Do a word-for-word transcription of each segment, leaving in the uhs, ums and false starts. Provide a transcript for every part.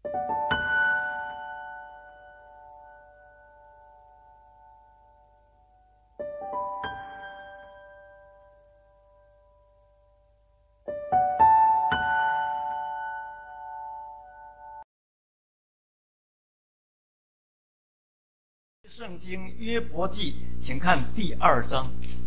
圣经约伯记，请看第二章。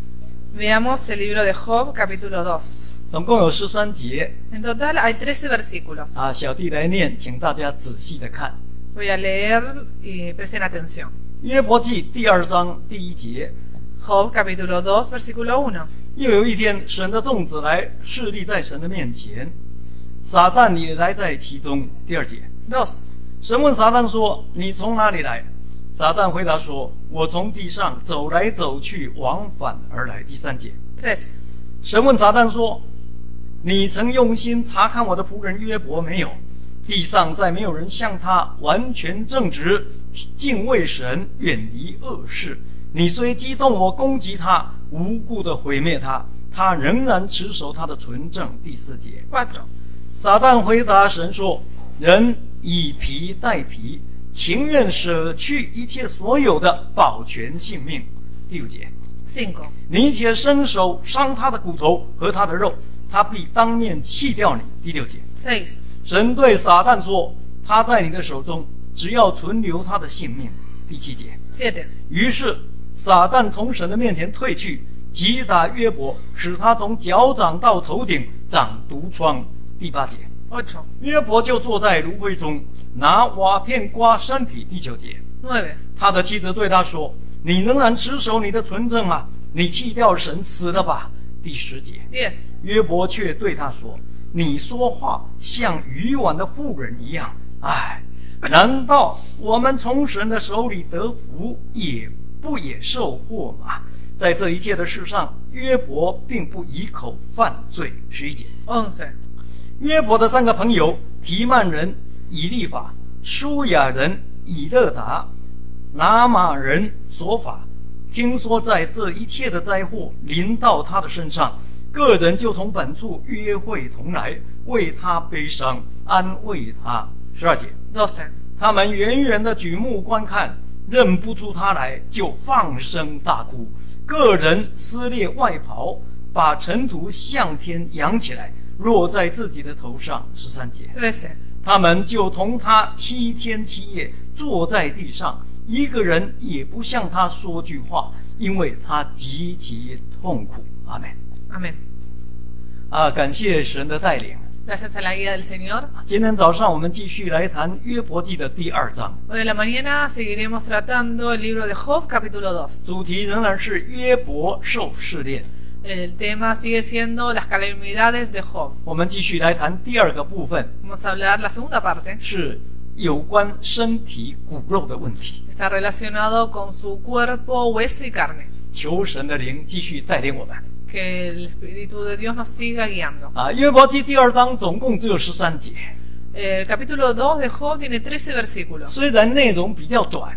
Veamos el libro de Job, capítulo dos. 总共有十三节。 En total hay trece versículos. 啊，小弟来念，请大家仔细的看。 Voy a leer y presten atención. 约伯记第二章第一节。 Job, capítulo dos, versículo uno. 又有一天，神的众子来侍立在神的面前，撒旦也来在其中。第二节。 dos. 神问撒旦说：“你从哪里来？”撒旦回答说：“我从地上走来走去，往返而来。”第三节。 tres. 神问撒旦说：“你曾用心查看我的仆人约伯没有？地上再没有人像他完全正直，敬畏神，远离恶事。你虽激动我攻击他，无故的毁灭他，他仍然持守他的纯正。”第四节。 cuatro. 撒旦回答神说：“人以皮代皮，情愿舍去一切所有的，保全性命。”第五节。 cinco. 你且伸手伤他的骨头和他的肉，他必当面弃掉你。第六节。 seis. 神对撒旦说：“他在你的手中，只要存留他的性命。”第七节。 siete. 于是撒旦从神的面前退去，击打约伯，使他从脚掌到头顶长毒疮。第八节。 ocho. 约伯就坐在炉灰中，拿瓦片刮身体。第九节。 nueve. 他的妻子对他说：“你仍然持守你的纯正吗？你弃掉神，死了吧。”第十节。 diez. 约伯却对他说：“你说话像愚顽的妇人一样。唉，难道我们从神的手里得福，也不也受祸吗？”在这一切的事上，约伯并不以口犯罪。十一节。 once. 约伯的三个朋友提曼人以利法、舒雅人以勒达、拿马人索法，听说在这一切的灾祸临到他的身上，个人就从本处约会同来，为他悲伤，安慰他。十二节。 doce. 他们远远的举目观看，认不出他来，就放声大哭，个人撕裂外袍，把尘土向天扬起来，落在自己的头上。十三节。 trece. 他们就同他七天七夜坐在地上，一个人也不向他说句话，因为他极其痛苦。阿们。 amén. 啊，感谢神的带领。 Gracias a la guía del Señor. 今天早上我们继续来谈约伯记的第二章， Hoy en la mañana seguiremos tratando el libro de Job, capítulo dos. 主题仍然是约伯受试炼。 El tema sigue siendo las calamidades de Job. 我们继续来谈第二个部分， Vamos a hablar la segunda parte. 是有关身体骨肉的问题。 Está relacionado con su cuerpo, hueso y carne. 求神的灵继续带领我们。 Que el Espíritu de Dios nos siga guiando. 啊，约伯记第二章总共只有十三节， El capítulo dos de Job tiene trece versículos. 虽然内容比较短，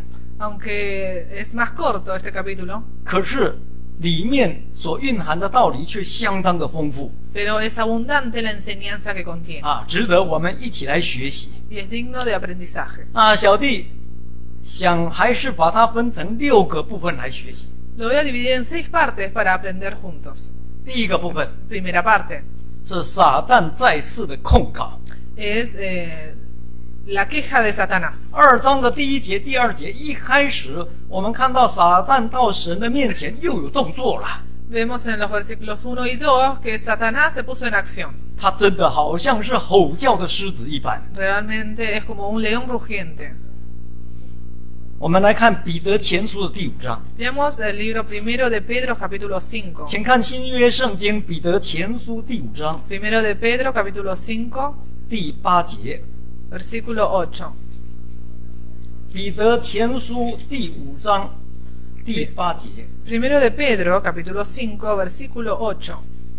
Aunque es más corto este capítulo, 可是里面所蕴含的道理却相当的丰富 pero es abundante la enseñanza que contiene. 啊，值得我们一起来学习 Y es digno de aprendizaje. 啊。小弟想还是把它分成六个部分来学习。 Lo voy a dividir en seis partes para aprender juntos. 第一个部分 Primera parte 是撒旦再次的控告。 es eh, la queja de Satanás. 二章的第一节、第二节一开始，我们看到撒旦到神的面前又有动作了。 Vemos en los versículos uno y dos que Satanás se puso en acción. 他真的好像是吼叫的狮子一般。 Realmente es como un león rugiente. 我们来看彼得前书的第五章， Veamos el libro primero de Pedro, capítulo cinco. 请看新约圣经彼得前书第五章 Primero de Pedro, capítulo cinco, 第八节。 versículo ocho. 彼得前书第五章第八节。 Primero de Pedro, capítulo cinco, versículo ocho.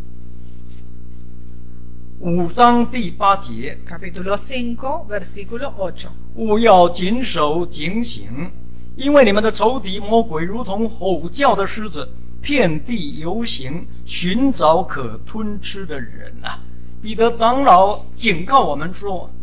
五章第八节， Capítulo cinco, versículo ocho. 务要谨守警醒，因为你们的仇敌魔鬼如同吼叫的狮子，遍地游行，寻找可吞吃的人啊！彼得长老警告我们说，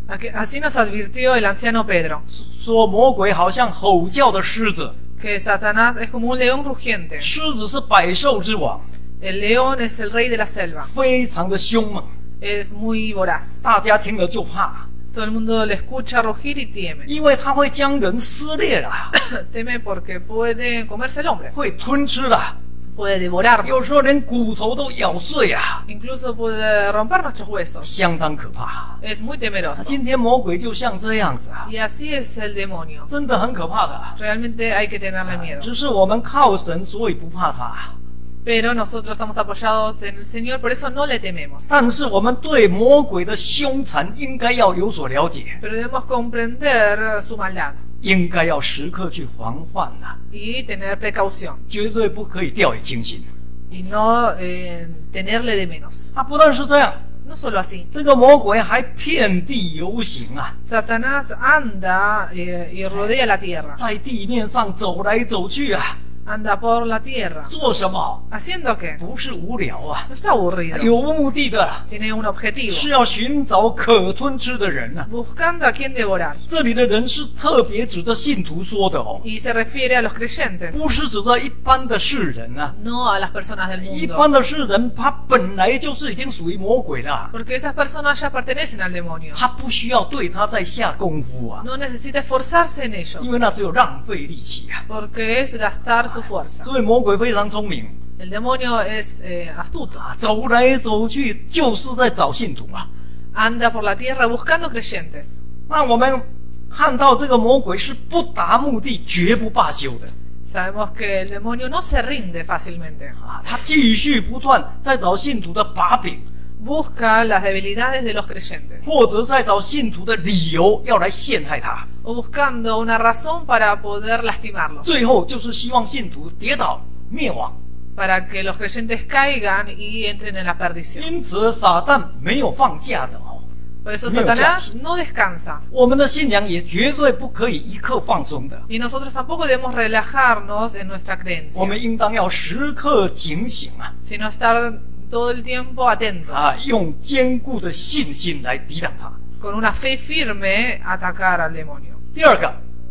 Aquí- Así nos advirtió el anciano Pedro, 说魔鬼好像吼叫的狮子， que Satanás es como un león rugiente. 狮子是百兽之王， El león es el rey de la selva, 非常的凶猛， es muy voraz. 大家听了就怕， Todo el mundo le escucha rugir y teme. 因为他会将人撕裂了， Teme porque puede comerse el hombre, 会吞吃了， puede devorarnos, 有时候连骨头都咬碎啊， incluso puede romper nuestros huesos. 相当可怕。 Es muy temeroso. 今天魔鬼就像这样子啊， Y así es el demonio. 真的很可怕的。 Realmente hay que tenerle miedo. 只是我们靠神，所以不怕他。 Pero nosotros estamos apoyados en el Señor, por eso no le tememos. 但是我们对魔鬼的凶残应该要有所了解， Pero debemos comprender su maldad 应该要时刻去防范呐、 y tener precaución 绝对不可以掉以轻心。 y no eh, tenerle de menos. 他不但是这样， No solo así. 这个魔鬼还遍地游行啊， Satanás anda eh, y rodea la tierra. 在地面上走来走去啊， Anda por la tierra. 做什么？ ¿Haciendo qué? 不是无聊啊， No está aburrido. 有目的的， Tiene un objetivo. 是要寻找可吞吃的人啊。 Buscando a quien devorar. 这里的人是特别指着信徒说的哦， Y se refiere a los creyentes, 不是指着一般的世人啊。 no a las personas del 一 mundo. 般的世人，他本来就是已经属于魔鬼了， Porque esas personas ya pertenecen al demonio. 他不需要对他再下功夫啊， No necesita esforzarse en ellos, 因为那只有浪费力气啊。 porque es gastar su fuerza. 所以魔鬼非常聪明 El demonio es eh, astuto. 啊，走来走去就是在找信徒啊。 Anda por la tierra buscando creyentes. 那我们看到这个魔鬼是不达目的绝不罢休的 Sabemos que el demonio no se rinde fácilmente. 啊，他继续不断在找信徒的把柄， Busca las debilidades de los creyentes. 或者在找信徒的理由要来陷害他， O buscando una razón para poder lastimarlos. 最后就是希望信徒跌倒灭亡。 Para que los creyentes caigan y entren en la perdición. 因此，撒旦没有放假的哦。 Por eso No, Satanás ya. no descansa. 我们的信仰也绝对不可以一刻放松的， Y nosotros tampoco debemos relajarnos en nuestra 我 creencia, 们应当要时刻警醒啊 sino estar todo el tiempo atentos, 啊，用坚固的信心来抵挡它。 con una fe firme atacar al demonio. 第二个，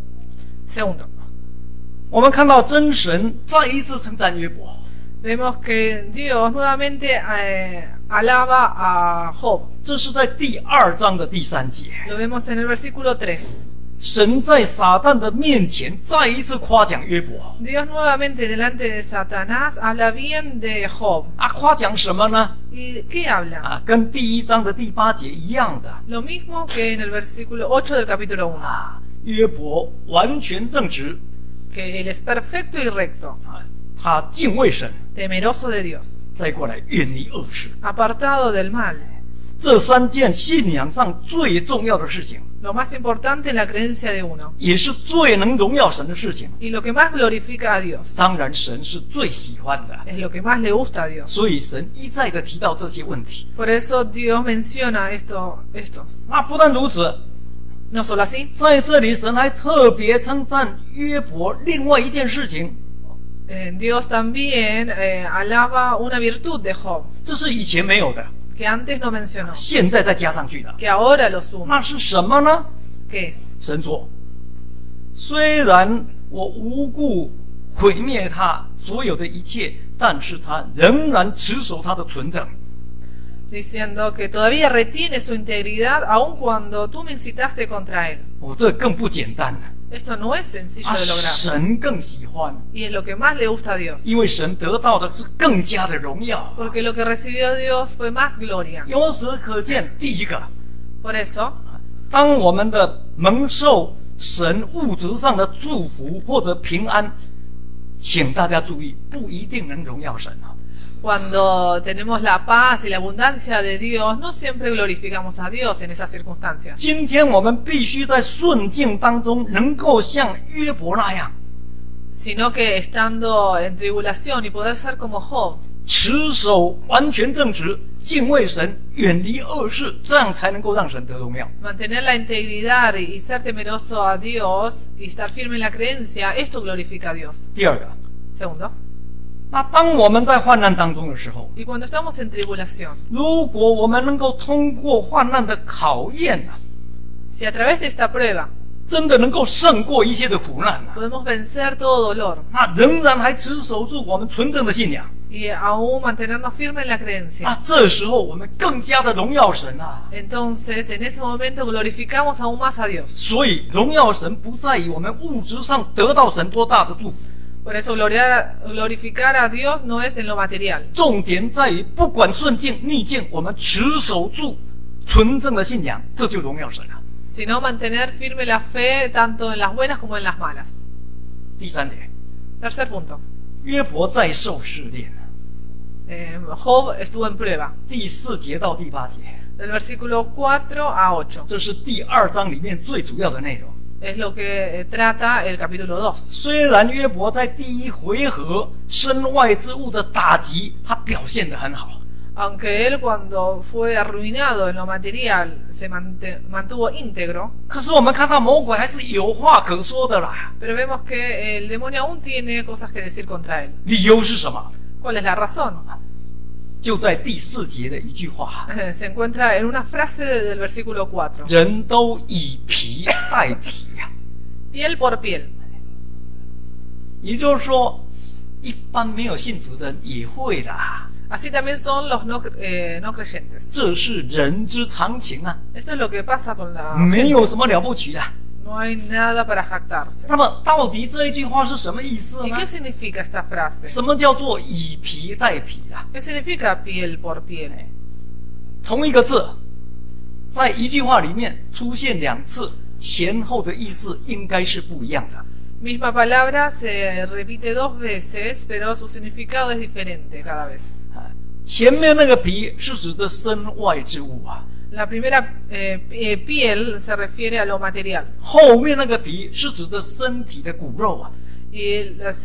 Segundo, 我们看到真神再一次称赞约伯， vemos que Dios nuevamente eh, alaba a Job. 这是在第二章的第三节， Lo vemos en el versículo tres. 神在撒旦的面前再一次夸奖约伯 Dios nuevamente delante de Satanás habla bien de Job. 啊，夸奖什么呢？ ¿Y qué habla? 啊，跟第一章的第八节一样的 Lo mismo que en el versículo ocho del capítulo uno, 啊，约伯完全正直 que él es perfecto y recto, 啊，他敬畏神， temeroso de Dios, 再过来远离恶事。 apartado del mal. 这三件信仰上最重要的事情， Lo más importante en la creencia de uno 也是最能荣耀神的事情。 y lo que más glorifica a Dios, 当然，神是最喜欢的， es lo que más le gusta a Dios. 所以神一再的提到这些问题。 Por eso Dios menciona esto, estos. 那不但如此， No solo así, 在这里神还特别称赞约伯另外一件事情， eh, Dios también eh, alaba una virtud de Job 这是以前没有的， que antes no mencionó, 现在再加上去的。 que ahora lo suma. 那是什么呢？ ¿Qué es? 神说：“虽然我无故毁灭他所有的一切，但是他仍然持守他的纯正。” Diciendo que todavía retiene su integridad aun cuando tú me incitaste contra él. 哦，这更不简单了。 Esto no es sencillo 啊， de lograr 神更喜欢， y es lo que más le gusta a Dios. 因为神得到的是更加的荣耀。 Porque lo que recibió Dios fue más gloria. 由此可见，第一个， Por eso, 当我们的蒙受神物质上的祝福或者平安，请大家注意，不一定能荣耀神啊。 cuando tenemos la paz y la abundancia de Dios, no siempre glorificamos a Dios en esas circunstancias. 今天我们必须在顺境当中，能够像约伯那样， Sino que estando en tribulación y poder ser como Job, 持守完全正直，敬畏神，远离恶事，这样才能够让神得荣耀。 mantener la integridad y ser temeroso a Dios y estar firme en la creencia, esto glorifica a Dios. 第二个， Segundo, 那当我们在患难当中的时候， y cuando estamos en tribulación, 如果我们能够通过患难的考验啊， Si a través de esta prueba 真的能够胜过一切的苦难啊， podemos vencer todo dolor 那仍然还持守住我们纯正的信仰 y aún mantenernos firmes en la creencia, 啊，这时候我们更加的荣耀神啊。 entonces en ese momento glorificamos aún más a Dios. 所以荣耀神不在于我们物质上得到神多大的祝福， Por eso gloriar, glorificar a Dios no es en lo material, 重点在于不管顺境逆境，我们持守住纯正的信仰，这就荣耀神了。 sino mantener firme la fe tanto en las buenas como en las malas. 第三点， Tercer punto. 约伯在受试炼， Eh, Job estuvo en prueba. 第四节到第八节， Del versículo cuatro a ocho. 这是第二章里面最主要的内容。 Es lo que eh, trata el capítulo dos. 虽然约伯在第一回合身外之物的打击，他表现得很好， Aunque él cuando fue arruinado en lo material se mante- mantuvo íntegro, 可是我们看到魔鬼还是有话可说的啦。 pero vemos que el demonio aún tiene cosas que decir contra él. 理由是什么？ ¿Cuál es la razón? 就在第四节的一句话： Eh, Se encuentra en una frase de- del versículo cuatro. 人都以皮代皮呀、 Piel por piel. 也就是说，一般没有信主的人也会的， Así también son los no, cre- eh, no creyentes. 这是人之常情啊， Esto es lo que pasa con la 没 gente. 有什么了不起的。 No hay nada para jactarse. 那么，到底这一句话是什么意思 ¿Y 呢 qué？ significa esta frase? 什么叫做以皮代皮啊？ ¿Qué significa piel por piel? 同一个字，在一句话里面出现两次，前后的意思应该是不一样的。 Misma palabra se repite dos veces, pero su significado es diferente cada vez. 前面那个皮是指的身外之物啊， La primera eh, pi- eh, piel se refiere a lo material 后面那个皮是指的身体的骨肉啊。 y la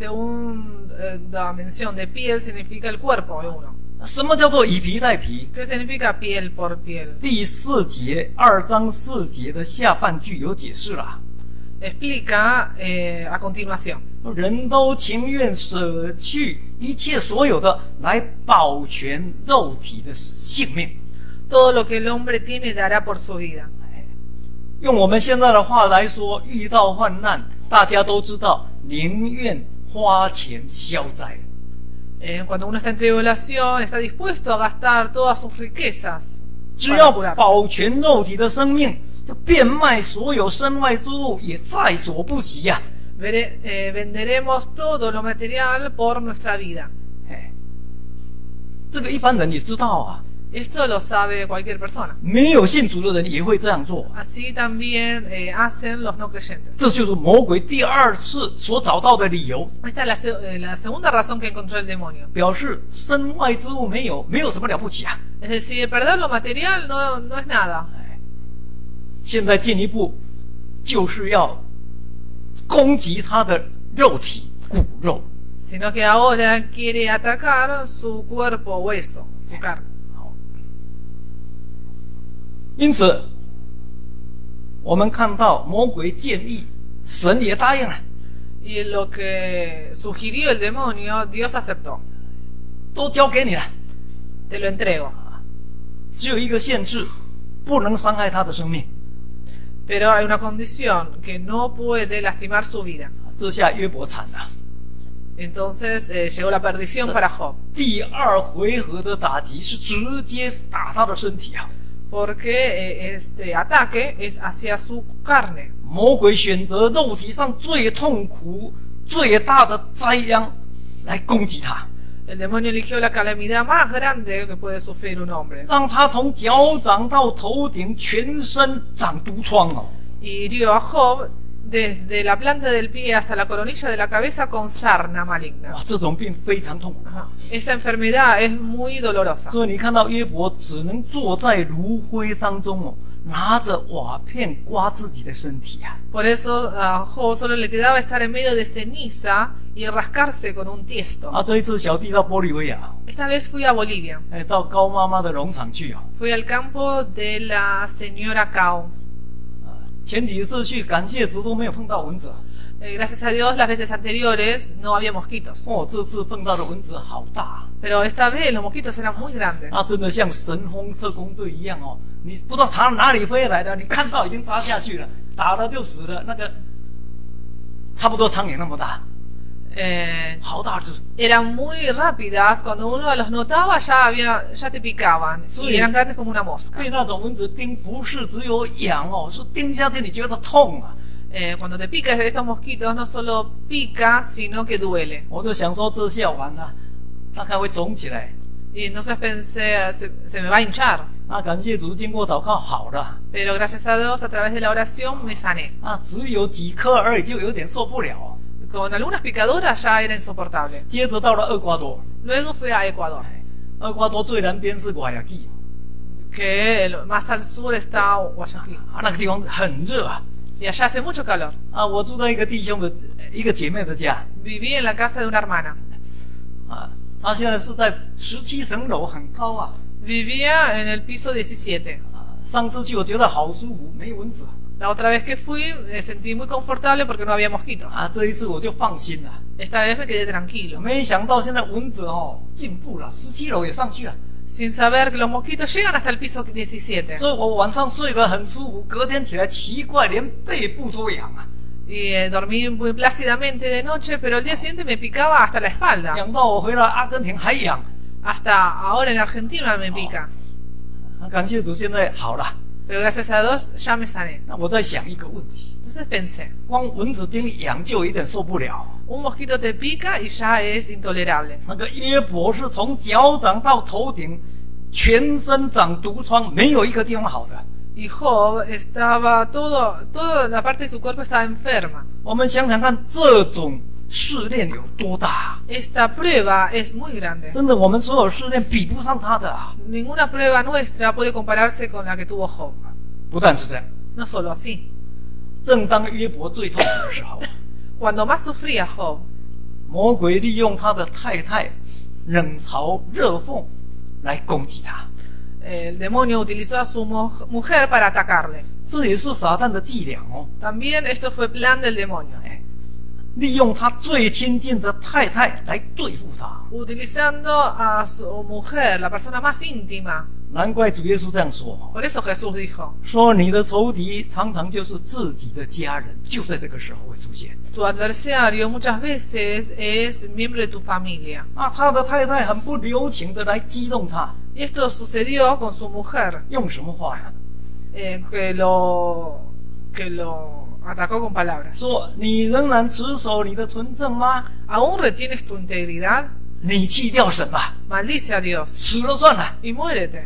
segunda mención de piel significa el cuerpo de uno. 什么叫做以皮代皮？ ¿Qué significa piel por piel? 第四节二章四节的下半句有解释了， Explica eh, a continuación. 人都情愿舍去一切所有的来保全肉体的性命。 Todo lo que el hombre tiene dará por su vida. 用我们现在的话来说，遇到患难，大家都知道，宁愿花钱消灾。 Eh, cuando uno está en tribulación, está dispuesto a gastar todas sus riquezas 只 para 要 curarse. 保全肉体的生命，就变卖所有身外之物也在所不惜呀、 Vere- eh, venderemos todo lo material por nuestra vida. 哎，这个一般人也知道啊， Esto lo sabe cualquier persona. 没有信主的人也会这样做。 Así también eh, hacen los no creyentes. 这就是魔鬼第二次所找到的理由， Esta es la, se- eh, la segunda razón que encontró el demonio. 表示身外之物没有，没有什么了不起啊。 Es decir, perder lo material no, no es nada. 现在进一步就是要攻击他的肉体骨肉。 Sino que ahora quiere atacar su cuerpo hueso, su carne. 因此，我们看到魔鬼建议，神也答应了， Y lo que sugirió el demonio, Dios aceptó. 都交给你了。 Te lo entrego. 只有一个限制，不能伤害他的生命。 Pero hay una condición, que no puede lastimar su vida. 这下约伯惨了。 Entonces eh, llegó la perdición para Job. 第二回合的打击是直接打他的身体啊！ Porque eh, este ataque es hacia su carne. 魔鬼选择肉体上最痛苦、最大的灾殃来攻击他， El demonio eligió la calamidad más grande que puede sufrir un hombre. 让他从脚掌到头顶全身长毒疮哦。 Y hirió a Job desde la planta del pie hasta la coronilla de la cabeza con sarna maligna. 哇，这种病非常痛苦啊！ Esta enfermedad es muy dolorosa. 所以你看到约伯只能坐在炉灰当中哦，拿着瓦片刮自己的身体啊。 Por eso a Job solo le quedaba estar en medio de ceniza y rascarse con un tiesto. 啊，这一次小弟到玻利维亚， Esta vez fui a Bolivia. 哎，到高妈妈的农场去哦。 Fui al campo de la señora Cao. 前几次去，感谢主都没有碰到蚊子。 Eh, gracias a Dios, las veces anteriores no había mosquitos. 哦，这次碰到的蚊子好大。 Pero esta vez los mosquitos eran muy grandes. 那真的像神风特工队一样哦，你不知道从哪里飞来的，你看到已经扎下去了，打了就死了，那个差不多苍蝇那么大， Eh, 好大只。 eran muy rápidas, cuando uno las notaba ya había, ya te picaban, Sí. y eran grandes como una mosca. 被那种蚊子叮，不是只有痒哦，是叮下去你觉得痛啊。 Eh, cuando te pica de estos mosquitos no solo pica, sino que duele. 我就想说这下完了，大概会肿起来。 Y entonces pensé, se, se me va a hinchar. 那感谢主，经过祷告好了。 Pero gracias a Dios, a través de la oración me sané. 啊，只有几颗而已，就有点受不了。 Con algunas picaduras ya era insoportable. 接着到了厄瓜多， Luego fui a Ecuador, 厄瓜多最南边是瓦亚基， que el- más al sur está Guayaquil. 啊，那个地方很热啊。 Y allá hace mucho calor. 啊，我住在一个弟兄的一个姐妹的家， Viví en la casa de una hermana. 啊，她现在是在十七层楼，很高啊。 Vivía en el piso diecisiete. 啊，上次去我觉得好舒服，没蚊子。 La otra vez que fui me sentí muy confortable porque no había mosquitos. 啊，这一次我就放心了。 Esta vez me quedé tranquilo, 没想到现在蚊子哦进步了，十七楼也上去了， sin saber que los mosquitos llegan hasta el piso diecisiete. 所以我晚上睡得很舒服，隔天起来奇怪，连背部都痒啊， Y eh, dormí muy plácidamente de noche, pero el día siguiente me picaba hasta la espalda. 痒到我回来阿根廷还痒。 Hasta ahora en Argentina me pica. 啊，感谢主，现在好了。 Pero gracias a Dios ya me sané. 那我在想一个问题， Entonces pensé, 光蚊子叮痒就有点受不了。 un mosquito te pica y ya es intolerable. 那个约伯是从脚掌到头顶，全身长毒疮，没有一个地方好的。 Y Job estaba todo, toda la parte de su cuerpo estaba enferma. 我们想想看，这种试炼有多大？ Esta prueba es muy grande. 真的，我们所有试炼比不上他的啊！ Ninguna prueba nuestra puede compararse con la que tuvo Job. 不但是这样， No solo así. 正当约伯最痛苦的时候， Cuando más sufría Job, 魔鬼利用他的太太冷嘲热讽来攻击他， el demonio utilizó a su mo- mujer para atacarle. 这也是撒旦的伎俩哦。 También esto fue plan del demonio. 哎，利用他最亲近的太太来对付他。 Utilizando a su mujer, la persona más íntima. 难怪主耶稣这样说， Por eso Jesús dijo, 说你的仇敌常常就是自己的家人，就在这个时候会出现。 tu adversario muchas veces es miembro de tu familia. 那他的太太很不留情的来激动他， Y esto sucedió con su mujer, 用什么话呀？ eh, que lo que lo atacó con palabras. 说你仍然持守你的纯正吗？ ¿Aún retienes tu integridad? 你弃掉神吧， Maldice a Dios 死了算了。 y muérete.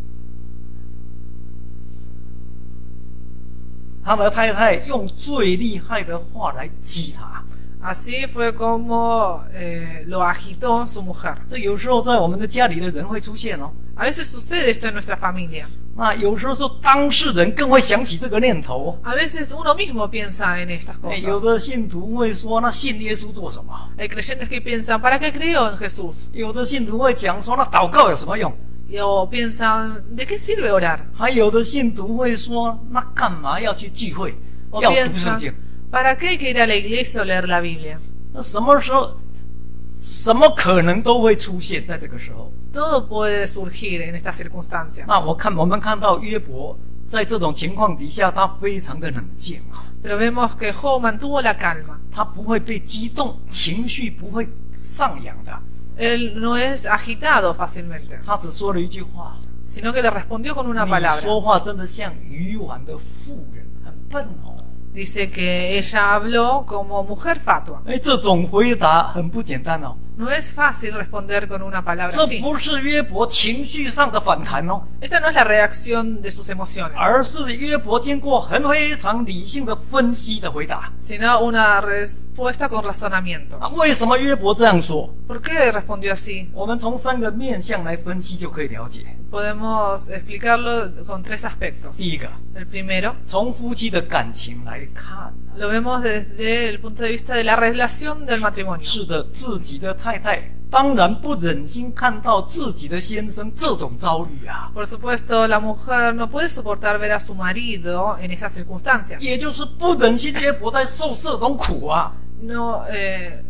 他的太太用最厉害的话来激他。 Así fue como eh, lo agitó su mujer. 这有时候在我们的家里的人会出现哦。 A veces sucede esto en nuestra familia. 那有时候是当事人更会想起这个念头。 A veces uno mismo piensa en estas 哎，有 cosas. 的信徒会说：“那信耶稣做什么 Hay creyentes que piensan, ¿para qué creo en Jesús? ？” 有的信徒会讲说：“那祷告有什么用 O piensan, ¿de qué sirve orar?？” 还有的信徒会说：“那干嘛要去聚会？ O 要读圣 piensan, 经？ ¿para qué hay que ir a la iglesia o leer la Biblia? 那什么时候，什么可能都会出现在这个时候。” Todo puede surgir en estas circunstancias. 那我看我们看到约伯在这种情况底下，他非常的冷静啊， Pero vemos que Job mantuvo la calma. 他不会被激动，情绪不会上扬的。 Él no es agitado fácilmente, 他只说了一句话 sino que le respondió con：“ una 你 palabra. 说话真的像愚顽的妇人，很笨哦。” Dice que ella habló como mujer fatua. 哎，这种回答很不简单哦。 No es fácil responder con una palabra 这 así. 不是约伯情绪上的反弹哦， Esta no es la reacción de sus emociones, 而是约伯经过很非常理性的分析的回答。 sino una respuesta con razonamiento. 啊，为什么约伯这样说？ ¿Por qué respondió así? 我们从三个面向来分析就可以了解。 Podemos explicarlo con tres aspectos. 第一个， El primero, 从夫妻的感情来看， lo vemos desde el punto de vista de la relación del matrimonio. 是的，自己的太太当然不忍心看到自己的先生这种遭遇啊， Por supuesto, la mujer no puede soportar ver a su marido en esas circunstancias. 也就是不忍心约伯在受这种苦啊。 No, eh,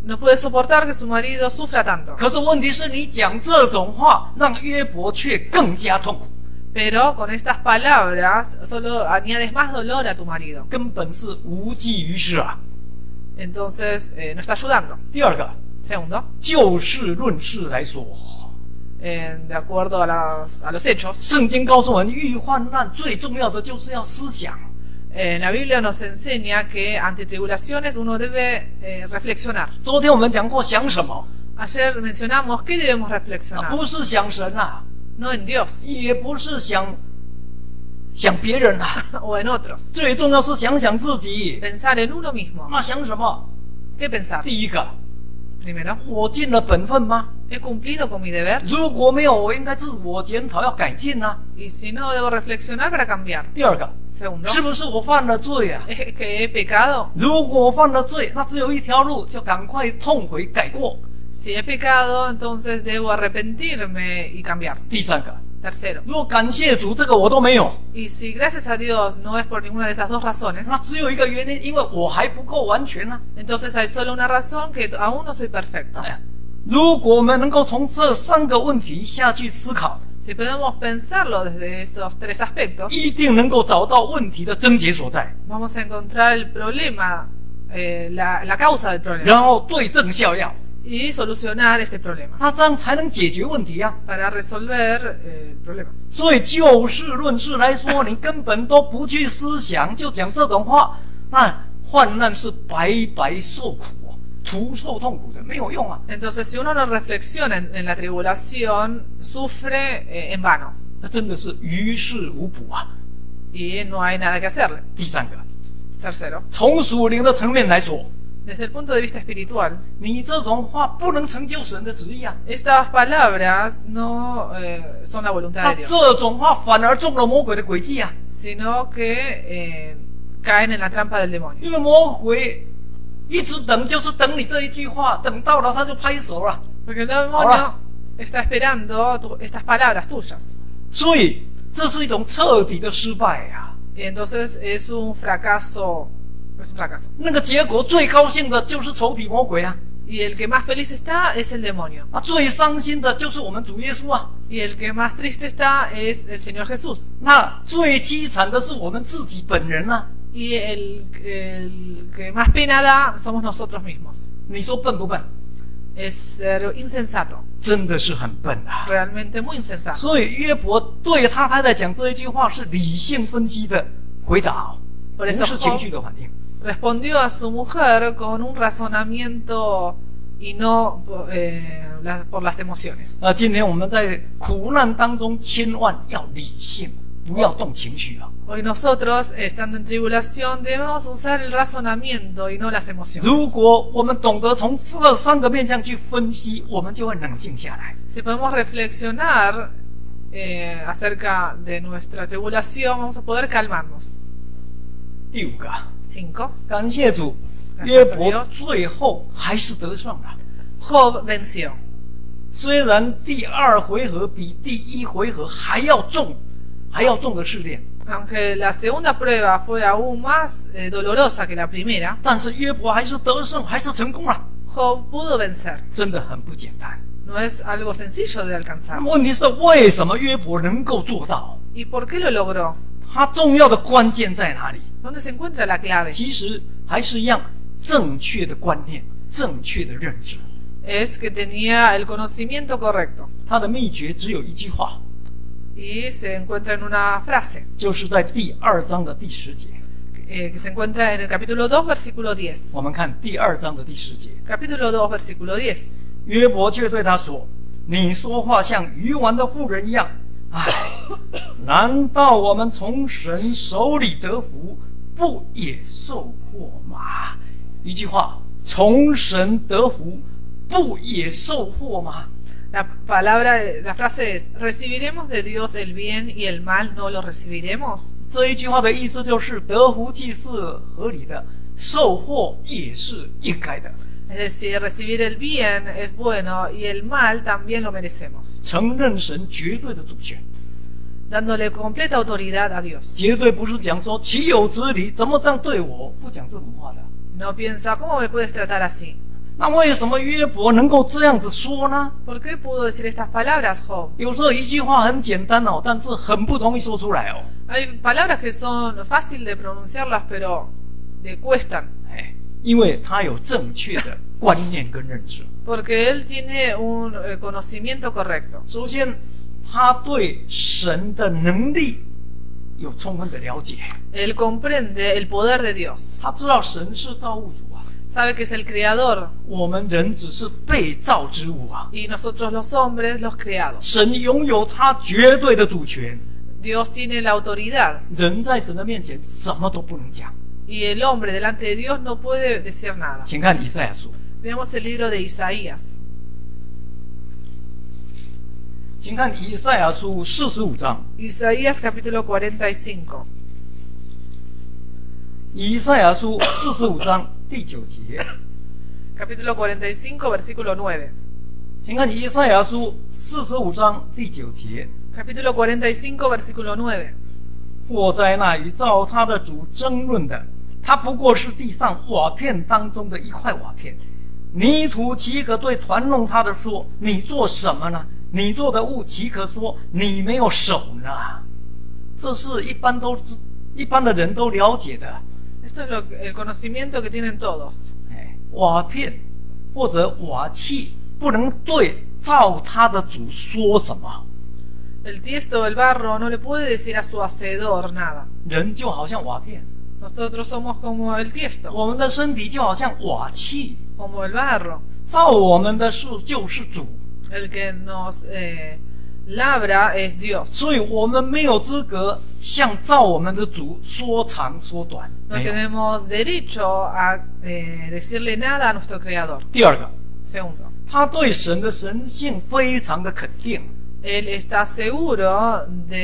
No puede soportar que su marido sufra tanto. 可是问题是你讲这种话，让约伯却更加痛苦， Pero con estas palabras solo añades más dolor a tu marido. 根本是无济于事啊。 Entonces, eh, no está ayudando. 第二个， Segundo, 就事论事来说， eh, de acuerdo a, las, a los hechos, 圣经告诉我们，遇患难最重要的就是要思想。 eh, la Biblia nos enseña que ante tribulaciones uno debe eh, reflexionar. 昨天我们讲过，想什么？ Ayer mencionamos que debemos 啊 reflexionar. 不是想神啊， No en Dios 也不是想想别人啊， o en otros. 最重要是想想自己。 Pensar en uno mismo. 那想什么？ ¿Qué pensar? 第一个， Primero, 我尽了本分吗？ ¿he cumplido con mi deber? 如果没有，我应该自我检讨，要改进啊。 Y si no, debo reflexionar para cambiar. 第二个， Segundo, 是不是我犯了罪啊？ ¿es que he pecado? 如果我犯了罪，那只有一条路，就赶快痛悔改过。 Si he pecado, entonces debo arrepentirme y cambiar. 第三个， Tercero, 如果感谢主，这个我都没有， y si gracias a Dios no es por ninguna de esas dos razones, 那只有一个原因，因为我还不够完全啊。 entonces hay solo una razón, que aún no soy perfecto. 哎，如果我们能够从这三个问题下去思考， Si podemos pensarlo desde estos tres aspectos, 一定能够找到问题的症结所在， vamos a encontrar el problema, eh, la, la causa del problema, 然后对症下药， y solucionar este problema 那这样才能解决问题啊。 para resolver eh, el problema. 所以就事论事来说，你根本都不去思想，就讲这种话，那患难是白白受苦哦，徒受痛苦的，没有用啊。 Entonces, si uno no reflexiona en, en la tribulación, sufre eh, en vano 那真的是于事无补啊。 y no hay nada que hacerle. 第三个， Tercero, 从属灵的层面来说， desde el punto de vista espiritual, 你这种话不能成就神的旨意啊。 estas palabras no eh, son la voluntad 那 de Dios, 这种话反而中了魔鬼的诡计啊， sino que eh, caen en la trampa del demonio. 因为魔鬼一直等，就是等你这一句话，等到了他就拍手了。 Porque el demonio está esperando tu- estas palabras tuyas. 所以这是一种彻底的失败呀、啊。 Y entonces es un fracaso, es un fracaso. 那个结果最高兴的就是仇敌魔鬼啊， Y el que más feliz está es el demonio. 啊，最伤心的就是我们主耶稣啊， Y el que más triste está es el Señor Jesús. 那最凄惨的是我们自己本人啊。 Y el, el que más pena da somos nosotros mismos. 你说笨不笨？ Es ser insensato, 真的是很笨啊。 realmente muy insensato. 所以约伯对他太太讲这一句话是理性分析的回答哦， Por 不 eso 是情绪的反应。 respondió a su mujer con un razonamiento y no eh, la- por las emociones. 那今天我们在苦难当中，千万要理性，不要动情绪啊。 Hoy nosotros, estando en tribulación, debemos usar el razonamiento y no las emociones. 如果我们懂得从这三个面向去分析，我们就会冷静下来。 Si podemos reflexionar eh, acerca de nuestra tribulación, vamos a poder calmarnos. 第五个， Cinco. 感谢主， Gracias 约 a 伯 Dios 最后还是得胜了。 Job venció. 虽然第二回合比第一回合还要重，还要重的试炼， Aunque la segunda prueba fue aún más eh, dolorosa que la primera, 但是约伯还是得胜，还是成功了， Job pudo vencer. 真的很不简单。 No es algo sencillo de 那 alcanzar. 么问题是为什么约伯能够做到？ ¿Y por qué lo logró? 他重要的关键在哪里？ ¿Dónde se encuentra la clave? 其实还是一样，正确的观念，正确的认知。 Es que tenía el conocimiento correcto. 他的秘诀只有一句话， Y se encuentra en una frase, 就是在第二章的第十节。 eh, que se encuentra en el capítulo dos, versículo diez. 我们看第二章的第十节， Capítulo dos, versículo diez. 约伯却对他说：“你说话像愚顽的妇人一样。唉，难道我们从神手里得福，不也受祸吗？”一句话，从神得福，不也受祸吗？ La palabra, la frase es, ¿recibiremos de Dios el bien y el mal no lo recibiremos? 这一句话的意思就是得福既是合理的，受祸也是应该的。 Es decir, recibir el bien es bueno y el mal también lo merecemos, 承认神绝对的主权， dándole completa autoridad a Dios. 绝对不是讲说岂有之理，怎么这样对我，不讲这种话的。 No piensa, ¿cómo me puedes tratar así? 那为什么约伯能够这样子说呢？ ¿Por qué pudo decir estas palabras Job? 有时候一句话很简单哦，但是很不容易说出来哦。 Hay palabras que son fácil de pronunciarlas, pero le cuestan. 哎，因为他有正确的观念跟认知。 Porque él tiene un eh, conocimiento correcto. 首先，他对神的能力有充分的了解， Él comprende el poder de Dios. 他知道神是造物主啊， Sabe que es el creador 我们人只是被造之物啊。 y nosotros los hombres los creados. 神拥有他绝对的主权， Dios tiene la autoridad 人在神的面前什么都不能讲。 y el hombre delante de Dios no puede decir nada. 请看以赛亚书， Veamos el libro de Isaías. 请看以赛亚书四十五章。 Isaías capítulo cuarenta y cinco. 以赛亚书四十五章第九节， Capítulo cuarenta y cinco, versículo nueve. 请看以赛亚书四十五章第九节。 Capítulo cuarenta y cinco, versículo nueve. 或在那与造他的主争论的，他不过是地上瓦片当中的一块瓦片，泥土岂可对团弄他的说：“你做什么呢？”你做的物岂可说：“你没有手呢？”这是一般都知一般的人都了解的。 Esto es lo, el conocimiento que tienen todos. 哎，瓦片或者瓦器不能对造他的主说什么。 El tiesto, el barro, no le puede decir a su hacedor nada. 人就好像瓦片， Nosotros somos como el tiesto, 我们的身体就好像瓦器， como el barro. 造我们的是就是主。 El que nos eh, labra es Dios. 所以我们没有资格向造我们的主说长说短。 No 没有。 tenemos derecho a eh, decirle nada a nuestro creador. 第二个， Segundo, 他对神的神性非常的肯定， él está seguro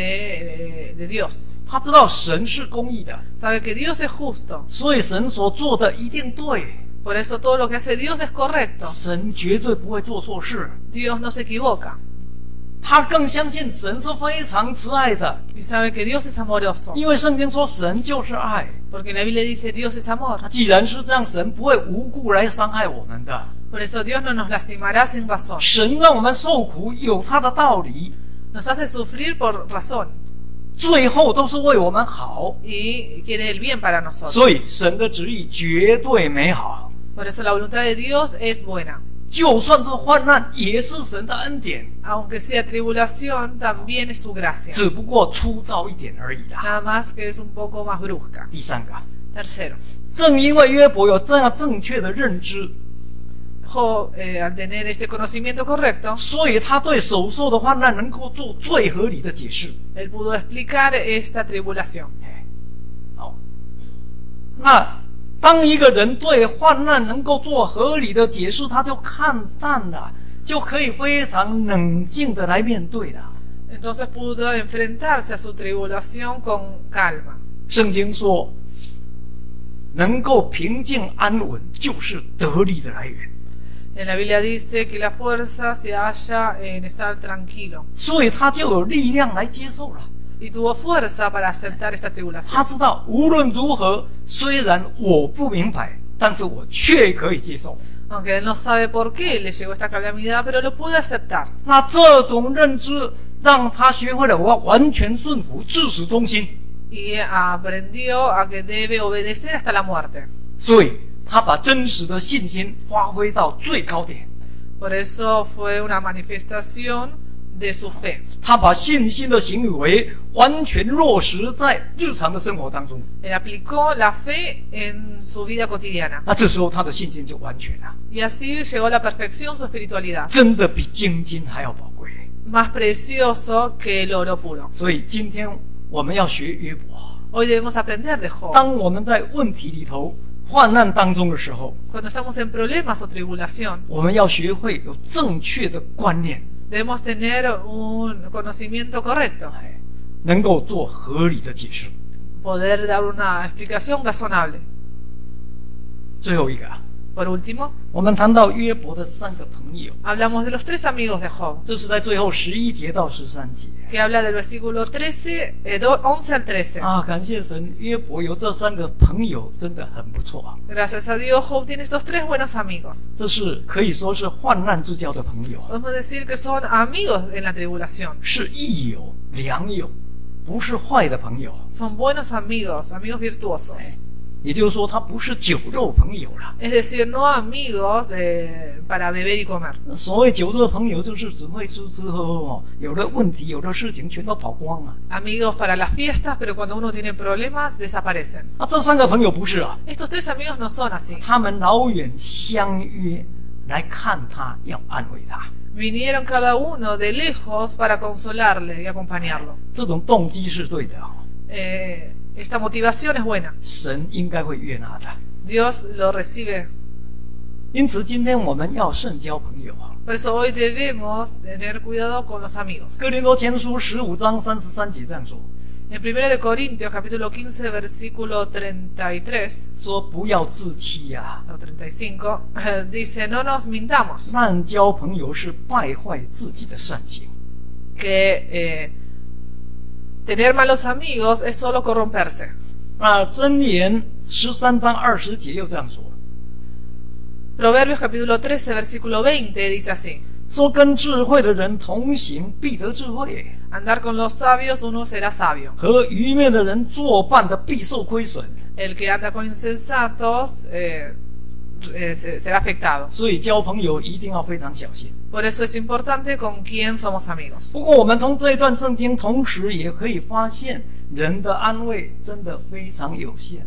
de, eh, de Dios. 他知道神是公义的， Sabe que Dios es justo. 所以神所做的一定对， Por eso todo lo que hace Dios es correcto. 神绝对不会做错事。 Dios no se equivoca. 他更相信神是非常慈爱的， Y sabe que Dios es amoroso. 因为圣经说神就是爱。 Porque la Biblia dice Dios es amor. 既然是这样，神不会无故来伤害我们的。 Por eso Dios no nos lastimará sin razón. 神让我们受苦有他的道理， Nos hace sufrir por razón. 最后都是为我们好。 Y quiere el bien para nosotros. 所以神的旨意绝对美好， Por eso la voluntad de Dios es buena. 就算是患难，也是神的恩典， Aunque sea tribulación, también es su gracia. 只不过粗糙一点而已啦。 Nada más que es un poco más brusca. 第三个， Tercero, 正因为约伯有这样正确的认知， Job, eh, al tener este conocimiento correcto, 所以他对所受的患难能够做最合理的解释。 él pudo explicar esta tribulación. 好，那当一个人对患难能够做合理的解释，他就看淡了，就可以非常冷静的来面对了。 Entonces pudo enfrentarse a su tribulación con calma. 圣经说，能够平静安稳，就是得力的来源。 En la Biblia dice que la fuerza se halla en estar tranquilo. 所以他就有力量来接受了。 Y tuvo fuerza para aceptar esta 他 tribulación. 知道无论如何，虽然我不明白，但是我却可以接受。 Aunque él no sabe por qué le llegó esta calamidad, pero lo pude aceptar. 那这种认知让他学会了我要完全顺服，至死忠心。 Y aprendió a que debe obedecer hasta la muerte. 所以他把真实的信心发挥到最高点。 Por eso fue una manifestación de su fe. 他把信心的行为完全落实在日常的生活当中。 Él aplicó la fe en su vida cotidiana. 那这时候他的信心就完全了， Y así llegó a la perfección su espiritualidad. 真的比金金还要宝贵。 Más precioso que el oro puro. 所以今天我们要学约伯。 Hoy debemos aprender de Job. 当我们在问题里头、患难当中的时候， Cuando estamos en problemas o tribulación, 我们要学会有正确的观念， debemos tener un conocimiento correcto. 哎，能够做合理的解释。 Poder dar una explicación razonable. 最后一个， Por último, 我们谈到约伯的三个朋友， hablamos de los tres amigos de Job, 这是在最后十一节到十三节 que habla del versículo trece, eh, do- once al trece. 啊。感谢神，约伯有这三个朋友真的很不错啊。 Gracias a Dios, Job tiene estos tres buenos amigos. 这是可以说是患难之交的朋友， Podemos decir que son amigos en la tribulación. 是益友、良友，不是坏的朋友。 Son buenos amigos, amigos virtuosos. 也就是说，他不是酒肉朋友了。 Es decir, no amigos eh, para beber y comer. 所谓酒肉朋友，就是只会吃吃喝喝哦，有的问题、有的事情全都跑光了。 Amigos para las fiestas, pero cuando uno tiene problemas, desaparecen. 啊，这三个朋友不是啊， Estos tres amigos no son así. 他们老远相约来看他，要安慰他。 Vinieron cada uno de lejos para consolarle y acompañarlo. 这种动机是对的哦， Eh, esta motivación es buena. 神应该会悦纳的。 Dios lo recibe. 因此，今天我们要慎交朋友啊。 Por eso hoy debemos tener cuidado con los amigos. 哥林多前书十五章三十三节这样说： En primero de Corintios, capítulo quince, versículo treinta y tres 说不要自欺呀、 o treinta y cinco, eh, dice, no nos mintamos, 滥交朋友是败坏自己的善行。 que eh, tener malos amigos es solo corromperse. 那箴言十三章二十节又这样说： Proverbios capítulo trece, versículo veinte dice así, 说跟智慧的人同行，必得智慧； andar con los sabios uno será sabio. 和愚昧的人作伴的，必受亏损。 El que anda con insensatos eh, eh, se- será afectado. 所以交朋友一定要非常小心。 Por eso es importante con quién somos amigos. 不过，我们从这一段圣经，同时也可以发现，人的安慰真的非常有限。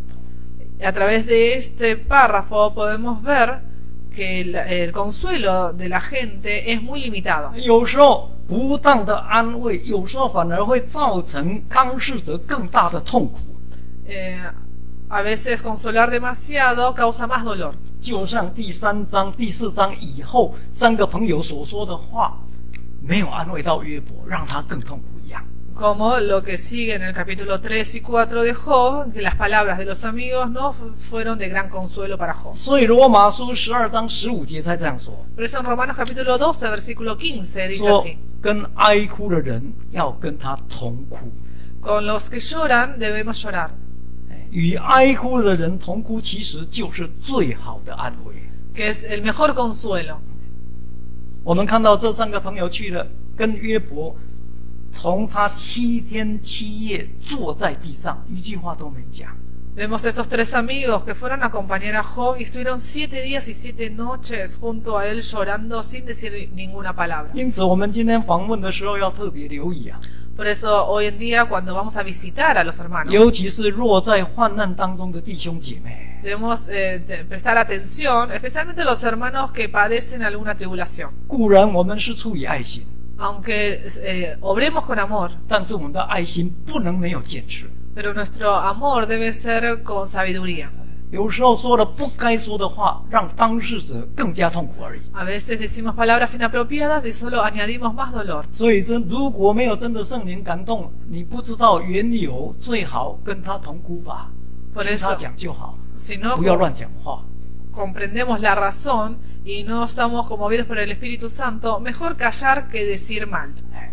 A través de este párrafo podemos ver que el, el consuelo de la gente es muy limitado. 有时候不当的安慰，有时候反而会造成当事者更大的痛苦。 Eh, a veces consolar demasiado causa más dolor. 就像第三章、第四章以后三个朋友所说的话，没有安慰到约伯，让他更痛苦一样。 Como lo que sigue en el capítulo tres y cuatro de Job, que las palabras de los amigos no fu- fueron de gran consuelo para Job. 所以罗马书十二章十五节才这样说： Por eso en Romanos capítulo doce, versículo quince, dice 说 así, 跟哀哭的人要跟他同哭， con los que lloran debemos llorar. 与哀哭的人同哭，其实就是最好的安慰。 Que es el mejor consuelo. 我们看到这三个朋友去了，跟约伯同他七天七夜坐在地上，一句话都没讲。 Vemos estos tres amigos que fueron a acompañar a Job y estuvieron siete días y siete noches junto a él llorando sin decir ninguna palabra. 因此，我们今天访问的时候要特别留意啊， Por eso hoy en día cuando vamos a visitar a los hermanos 尤其是落在患难当中的弟兄姐妹， debemos eh, de- prestar atención, especialmente los hermanos que padecen alguna tribulación. 固然我们是出于爱心， Aunque eh, obremos con amor, 但是我们的爱心不能没有坚持。 pero nuestro amor debe ser con sabiduría. 有时候说了不该说的话，让当事者更加痛苦而已。 A veces decimos palabras inapropiadas y solo añadimos más dolor. 所以真如果没有真的圣灵感动，你不知道缘由，最好跟他同哭吧， Por 听他 eso, 讲就好， si no 不要乱讲话。 comprendemos la razón y no estamos conmovidos por el Espíritu Santo, mejor callar que decir mal. 哎，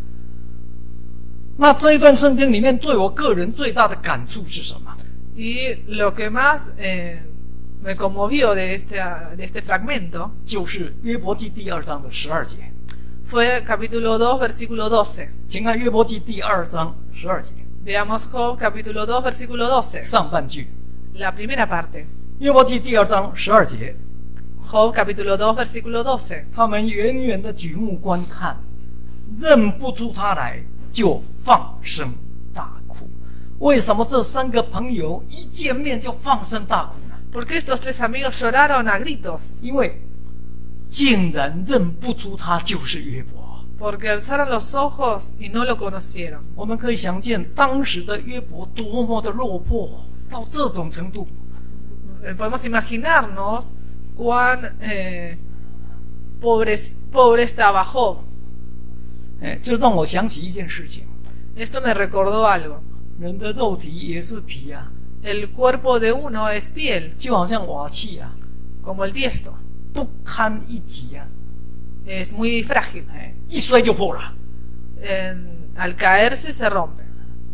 那这一段圣经里面对我个人最大的感触是什么？ Y lo que más eh, me conmovió de este, de este fragmento 就是约伯记第二章的十二节。 fue capítulo dos, versículo doce. 请看约伯记第二章十二节 Veamos Job capítulo dos, versículo doce. 上半句。 La primera parte. 约伯记第二章十二节， Job capítulo dos, versículo doce. 他们远远的举目观看，认不出他来，就放声大哭。为什么这三个朋友一见面就放声大哭呢？ ¿Por qué estos tres amigos lloraron a gritos? 因为竟然认不出他就是约伯。 Porque alzaron los ojos y no lo conocieron. 我们可以想见当时的约伯多么的落魄，到这种程度。 Eh, Podemos imaginarnos cuán eh, pobre, pobre estaba Job. 哎，这让我想起一件事情： Esto me recordó algo. 人的肉体也是皮啊， El cuerpo de uno es piel, 就好像瓦器啊， como el tiesto. 不堪一击啊！ Es muy frágil. 哎，一摔就破了。 En- al caerse se rompe.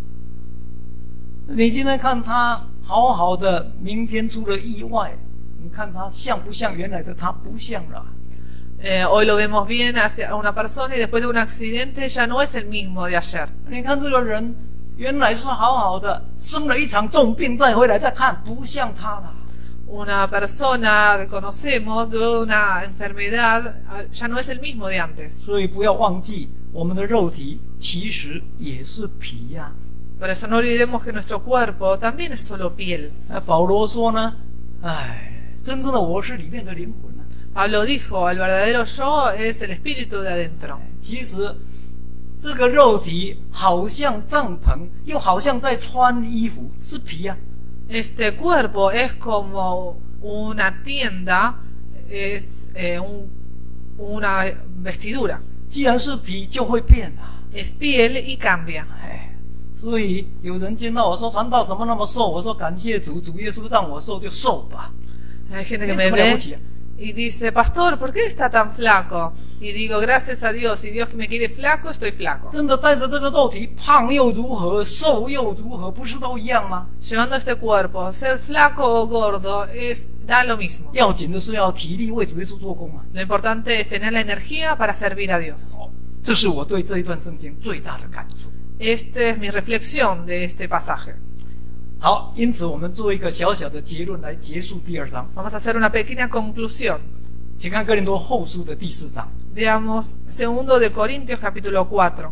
你今天看他好好的，明天出了意外，你看他像不像原来的他？不像了。 Eh, hoy lo vemos bien hacia una persona y después de un accidente ya no es el mismo de ayer. 你看这个人原来是好好的，生了一场重病再回来再看，不像他了。 Una persona que conocemos de una enfermedad ah, ya no es el mismo de antes. 所以不要忘记，我们的肉体其实也是皮呀、 Por eso no olvidemos que nuestro cuerpo también es solo piel. 啊。保罗说呢，哎，真正的我是里面的灵魂啊。 Pablo dijo, el verdadero yo es el espíritu de adentro. 其实这个肉体好像帐篷，又好像在穿衣服，是皮呀、 Este cuerpo es como una tienda, es eh, un- una vestidura. 既然是皮，就会变啊。 Es piel y cambia. 哎，所以有人见到我说传道怎么那么瘦，我说感谢主，主耶稣让我瘦就瘦吧。 Hay gente que 没 me 什么了 ve 不起啊。 y dice, pastor, ¿por qué está tan flaco? Y digo, gracias a Dios, si Dios me quiere flaco, estoy flaco. 真的带着这个肉体，胖又如何，瘦又如何，不是都一样吗？ Llevando este cuerpo, ser flaco o gordo es da lo mismo. 要紧的是要体力为主耶稣做工啊！ Lo importante es tener la energía para servir a Dios. 哦，这是我对这一段圣经最大的感触。 Esta es mi reflexión de este pasaje. 好，因此我们做一个小小的结论来结束第二章， Vamos a hacer una pequeña conclusión. 请看哥林多后书的第四章。 Veamos segundo de Corintios capítulo cuatro.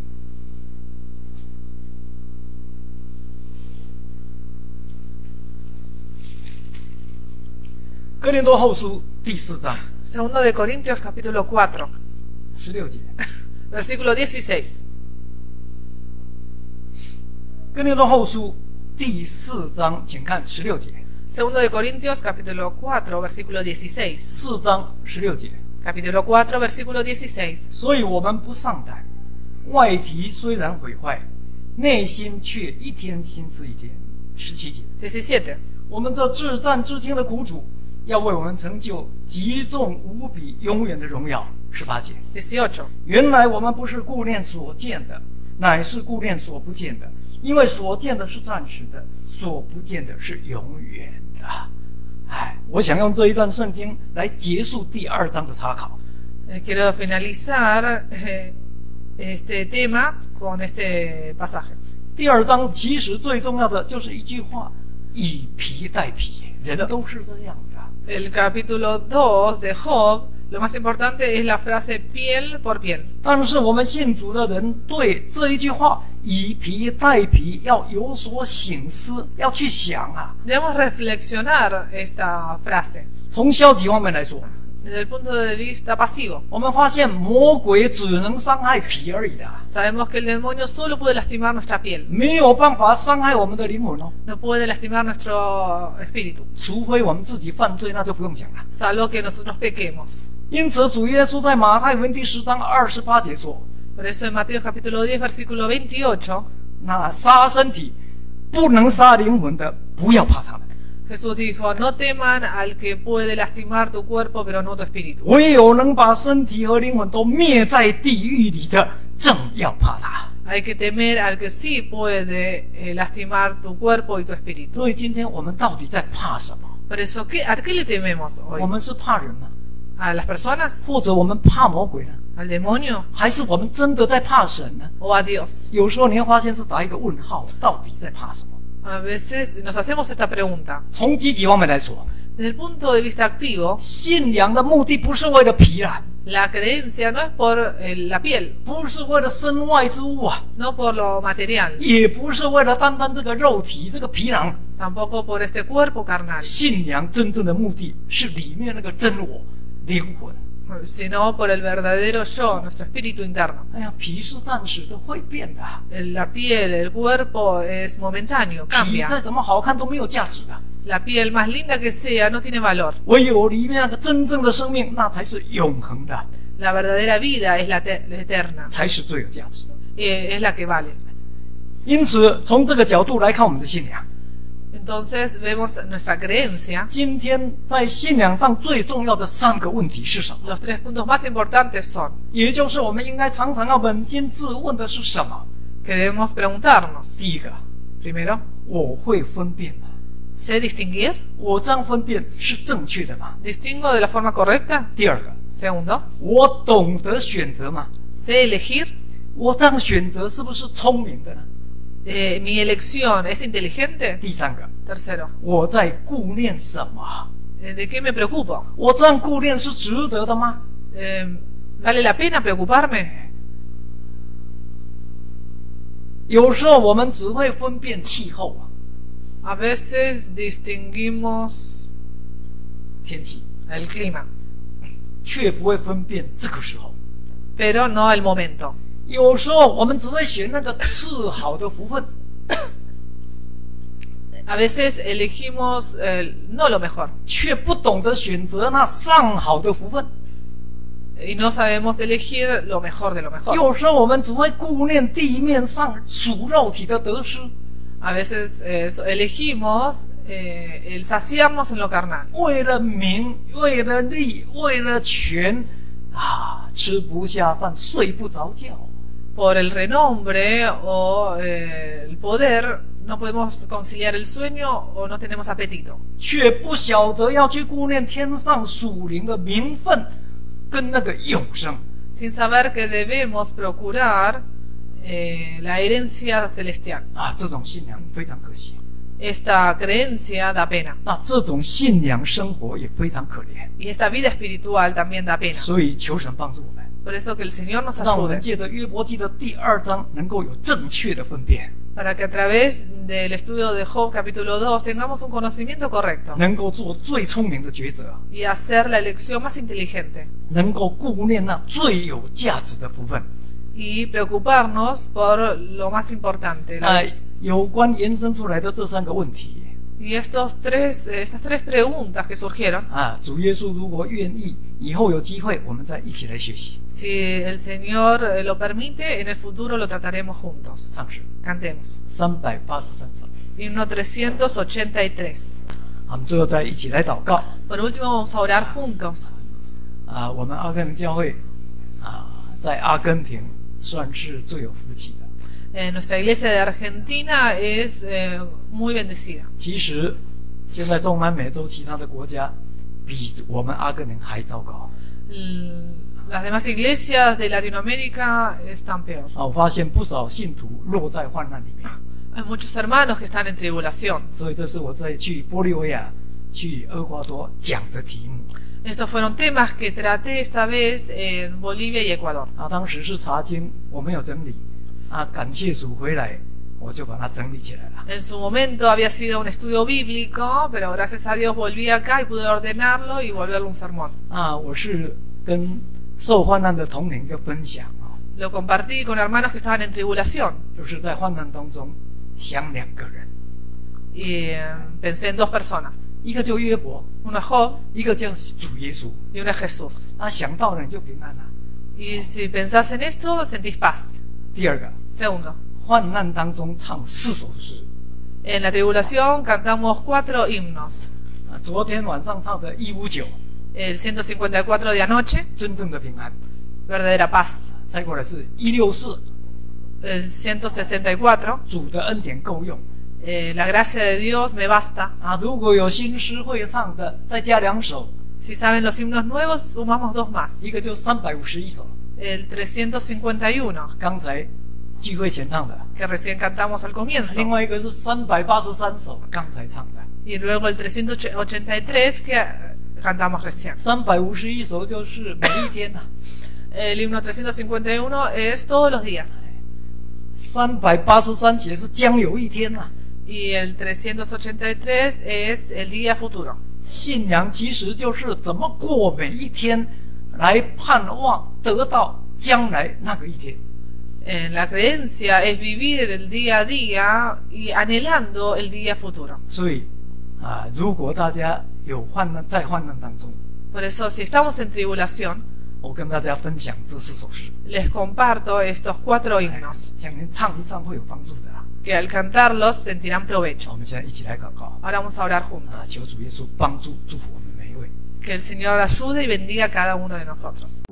哥林多后书第四章 Segundo de Corintios capítulo cuatro, 十六节。 versículo dieciséis. 哥林多后书第四章，请看十六节。 Segundo de Corintios capítulo cuatro, versículo dieciséis. 四章十六节。 Capítulo cuatro, versículo dieciséis. 所以我们不上胆，外体虽然毁坏，内心却一天新似一天。十七节。 diecisiete. 我们这至战至轻的苦主，要为我们成就极重无比永远的荣耀。十八节。 dieciocho. 原来我们不是顾念所见的，乃是顾念所不见的，因为所见的是暂时的，所不见的是永远的。哎，我想用这一段圣经来结束第二章的查考。 Eh, quiero finalizar eh, este tema con este pasaje. 第二章其实最重要的就是一句话：以皮代皮，人都是这样的。 El capítulo dos de Job, lo más importante es la frase piel por piel. 但是我们信主的人对这一句话以皮代皮要有所省思，要去想啊。 Debemos reflexionar esta frase 从消极方面来说， desde el punto de vista pasivo. 我们发现魔鬼只能伤害皮而已的， Sabemos que el demonio solo puede lastimar nuestra piel, 没有办法伤害我们的灵魂哦。 no puede lastimar nuestro espíritu, 除非我们自己犯罪，那就不用讲了。 salvo que nosotros pequemos. 因此，主耶稣在马太福音第十章二十八节说 Por eso en Mateo capítulo diez, versículo veintiocho,：“ 那杀身体不能杀灵魂的，不要怕他们。 Jesús dijo, no teman al que puede lastimar tu cuerpo, pero no tu espíritu. 唯有能把身体和灵魂都灭在地狱里的，正要怕他。” Hay que temer al que sí puede eh, lastimar tu cuerpo y tu espíritu. 所以，今天我们到底在怕什么？ Por eso, ¿qué, ¿a qué le tememos 我 hoy? 们是怕人吗？ ¿A las personas? 或者我们怕魔鬼呢？ ¿Al demonio? 还是我们真的在怕神呢？ ¿O a Dios? 有时候你会发现是打一个问号，到底在怕什么？ A veces nos hacemos esta pregunta. 从积极方面来说， Desde el punto de vista activo, 信仰的目的不是为了皮啦， la creencia no es por eh, la piel, 不是为了身外之物啊， no por lo material, 也不是为了单单这个肉体这个皮囊。 tampoco por este cuerpo carnal, 信仰真正的目的是里面那个真我灵魂。 sino por el verdadero yo, nuestro espíritu interno. 哎呀，皮是暂时的，会变的。 La piel, el cuerpo es momentáneo, 皮 cambia. 再怎么好看都没有价值的， La piel más linda que sea no tiene valor. 唯有里面那个真正的生命，那才是永恒的， La verdadera vida es la, te- la eterna, 才是最有价值的。 eh, es la que vale. 因此，从这个角度来看我们的信仰， Entonces vemos nuestra creencia. 今天在信仰上最重要的三个问题是什么？ Los tres puntos más importantes son 也就是我们应该常常要扪心自问的是什么？ que debemos preguntarnos. 第一个， Primero, 我会分辨吗？ ¿sé distinguir? 我这样分辨是正确的吗？ ¿Distingo de la forma correcta? 第二个， Segundo, 我懂得选择吗？ ¿sé elegir? 我这样选择是不是聪明的呢？ Eh, ¿Mi elección es inteligente? 第三个， Tercero, 我在顾念什么？ eh, ¿de qué me preocupo? 我这样顾念是值得的吗？ Eh, ¿Vale la pena preocuparme? 有时候我们只会分辨气候啊， A veces distinguimos 天气， el clima, 却不会分辨这个时候。 pero no el momento. 有时候我们只会选那个次好的福分， A veces elegimos eh, no lo mejor 却不懂得选择那上好的福分。 y no sabemos elegir lo mejor de lo mejor. 有时候我们只会顾念地面上属肉体的得失， A veces eh, so- elegimos eh, el saciarnos en lo carnal. 为了名，为了利，为了权，啊，吃不下饭，睡不着觉。 Por el renombre o eh, el poder no podemos conciliar el sueño o no tenemos apetito. 却不晓得要去顾念天上属灵的名分跟那个永生。 Sin saber que debemos procurar eh, la herencia celestial. 啊，这种信仰非常可惜， Esta creencia da pena 那这种信仰生活也非常可怜。 y esta vida espiritual también da pena. 所以求神帮助我们， Por eso que el Señor nos 让我们 ayude 借着约伯记的第二章能够有正确的分辨， para que a través del estudio de Job capítulo dos tengamos un conocimiento correcto 能够做最聪明的抉择， y hacer la elección más inteligente 能够顾念那最有价值的福分。 y preocuparnos por lo más importante. La- 那有关延伸出来的这三个问题 Y estos tres, estas tres preguntas que surgieron, 啊，主耶稣如果愿意，以后有机会我们再一起来学习。 si el Señor eh, lo permite, en el futuro lo trataremos juntos. 唱诗 Cantemos. 三百八十三首， Himno trescientos ochenta y tres. 我们最后再一起来祷告。 Por último, vamos a orar juntos. 啊，我们阿根廷教会啊，在阿根廷算是最有福气的。 Eh, nuestra iglesia de Argentina es eh, muy bendecida. 其实，现在中南美洲其他的国家比我们阿根廷还糟糕 L- Las demás iglesias de Latinoamérica están peor. 啊！我发现不少信徒落在患难里面， Hay muchos hermanos que están en tribulación. 所以这是我在去玻利维亚、去厄瓜多讲的题目 Estos fueron temas que traté esta vez en Bolivia y Ecuador. 啊。当时是查经，我没有整理啊，感谢主回来，我就把它整理起来了。 En su momento había sido un estudio bíblico, pero gracias a Dios volví acá y pude ordenarlo y volverlo un sermón. 啊，我是跟受患难的同龄的分享啊， Lo compartí con hermanos que estaban en tribulación 就是在患难当中想两个人， y eh, pensé en dos personas. 一个叫约伯， Uno es Job 一个叫主耶稣。 y uno es Jesús. 啊，想到了你就平安了。 Y si pensás en esto, sentís paz. 第二个， Segundo, 患难当中唱四首诗 en la tribulación cantamos cuatro himnos. 啊，昨天晚上唱的一五九， El ciento cincuenta y cuatro de anoche, 真正的平安。 verdadera paz. 再过来是一六四， El ciento sesenta y cuatro, 主的恩典够用 eh, la gracia de Dios me basta. 啊。如果有新诗会唱的，再加两首， Si saben los himnos nuevos, sumamos dos más. 一个就三百五十一首。 El trescientos cincuenta y uno, 刚才聚会前唱的， que recién cantamos al 另 comienzo. 外一个是三百八十三首，刚才唱的。 Y luego el trescientos ochenta y tres, que eh, cantamos recién. 三百五十一首就是每一天呐、啊， El himno trescientos cincuenta y uno es todos los días. 三百八十三节是将有一天呐、啊。 Y el trescientos ochenta y tres es el día futuro. 信仰其实就是怎么过每一天，来盼望得到将来那个一天。 Eh, la creencia es vivir el día a día y anhelando el día futuro. 所以啊，如果大家有患难，在患难当中， Por eso, si estamos en tribulación, 我跟大家分享这四首诗， les comparto estos cuatro himnos. 相信唱一唱会有帮助的啊。 que al cantarlos sentirán 我 provecho. 们现在一起来祷告 Ahora vamos a orar juntos. 啊！求主耶稣帮助祝福我们每一位。 Que el Señor ayude y bendiga a cada uno de nosotros.